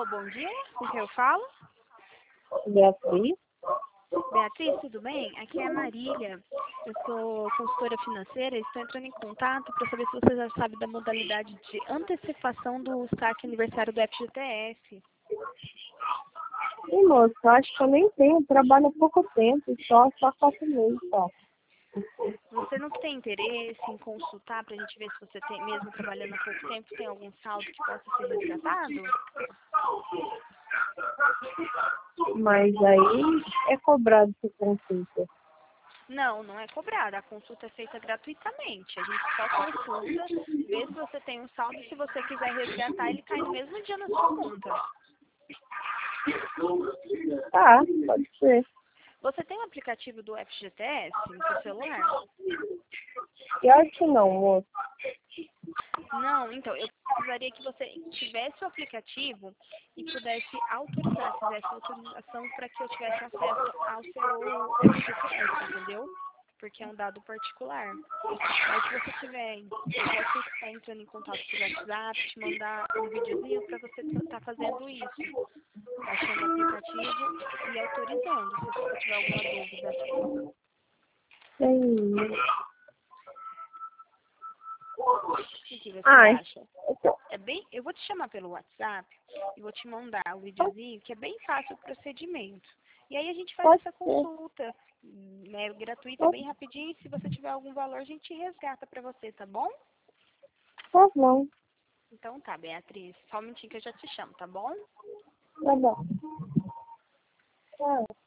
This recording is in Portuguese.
bom dia. Com quem eu falo? Beatriz? Beatriz, tudo bem? Aqui é a Marília. Eu sou consultora financeira e estou entrando em contato para saber se você já sabe da modalidade de antecipação do saque aniversário do FGTS. Sim, moço, eu acho que eu nem tenho, trabalho há pouco tempo, só 4 meses, só. Você não tem interesse em consultar para a gente ver se você tem, mesmo trabalhando há pouco tempo, tem algum saldo que possa ser resgatado? Mas aí é cobrado por consulta. Não, não é cobrada. A consulta é feita gratuitamente. A gente só consulta, vê se você tem um saldo e se você quiser resgatar, ele cai no mesmo dia na sua conta. Tá, pode ser. Você tem o aplicativo do FGTS no seu celular? Eu acho que não, moço. Não, então, eu precisaria que você tivesse o aplicativo e pudesse autorizar, fizesse autorização para que eu tivesse acesso ao seu FGTS, entendeu? Porque é um dado particular. Mas se você tiver, eu posso estar entrando em contato com o WhatsApp, te mandar um videozinho para você estar fazendo isso. Baixando o aplicativo e autorizando, se você tiver alguma dúvida. Tem. O que você Ai, acha? É bem, eu vou te chamar pelo WhatsApp e vou te mandar o videozinho, que é bem fácil o procedimento. E aí a gente faz pode essa ser. consulta, né, gratuita, bem rapidinho, e se você tiver algum valor, a gente resgata pra você, tá bom? Tá bom, Então tá, Beatriz. Só um minutinho que eu já te chamo, tá bom? tá bom. Tchau.